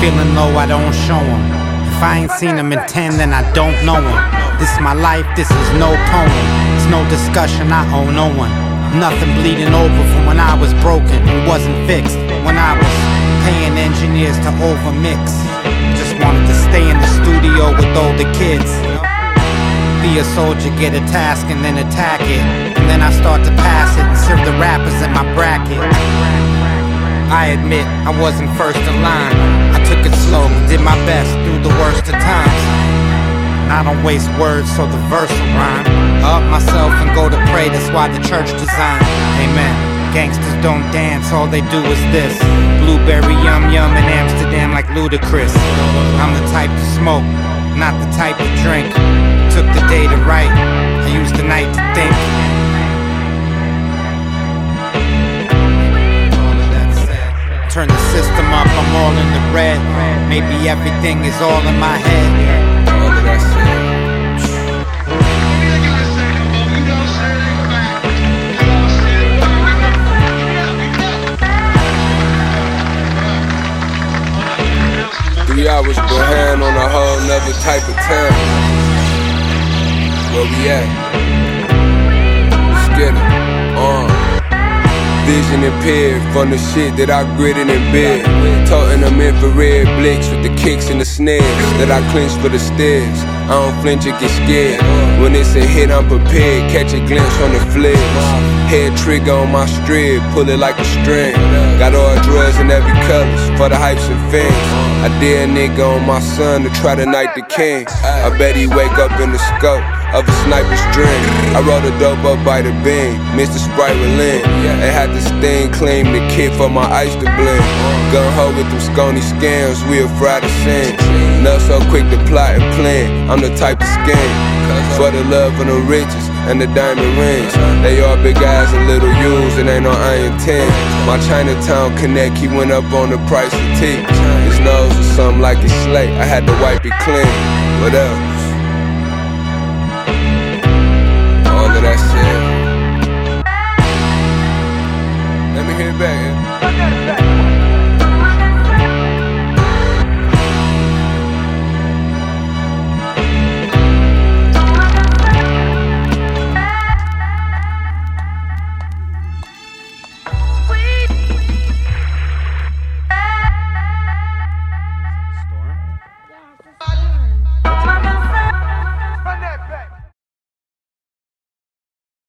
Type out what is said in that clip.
feeling low, I don't show them. If I ain't seen them in 10, then I don't know them. This is my life, this is no poem. It's no discussion, I owe no one. Nothing bleeding over from when I was broken and wasn't fixed. When I was paying engineers to overmix. Just wanted to stay in the studio with older kids. Be a soldier, get a task and then attack it. And then I start to pass it and serve the rappers in my bracket. I admit I wasn't first in line. I took it slow, did my best through the worst of times. And I don't waste words so the verse will rhyme. I up myself and go to pray, that's why the church designed. Amen. Gangsters don't dance, all they do is this. Blueberry yum yum in Amsterdam like Ludacris. I'm the type to smoke, not the type to drink. Took the day to write, I used the night to think. Turn the system up, I'm all in the red. Maybe everything is all in my head. All of that said. 3 hours behind on a whole nother type of time. Where we at? Let's get it. Vision impaired from the shit that I gritted in bed. Toting them infrared blicks with the kicks and the snares that I clench for the stairs. I don't flinch or get scared. When it's a hit, I'm prepared. Catch a glimpse on the flares. Head trigger on my strip, pull it like a string. Got all drugs in every colors for the hypes and fans. I dare a nigga on my son to try to knight the king. I bet he wake up in the scope of a sniper's dream. I rolled a dope up by the beam, Mr. Sprite Relin. They had this thing claim the kit for my ice to blend. Gun ho with them scony scams, we afraid to sin. Not so quick to plot and plan, I'm the type to scam. For the love and the riches and the diamond rings. They all big eyes and little U's, and ain't no iron 10. My Chinatown connect, he went up on the price of tea. His nose was something like a slate, I had to wipe it clean. What else? All of that shit. Let me hear it back, yeah?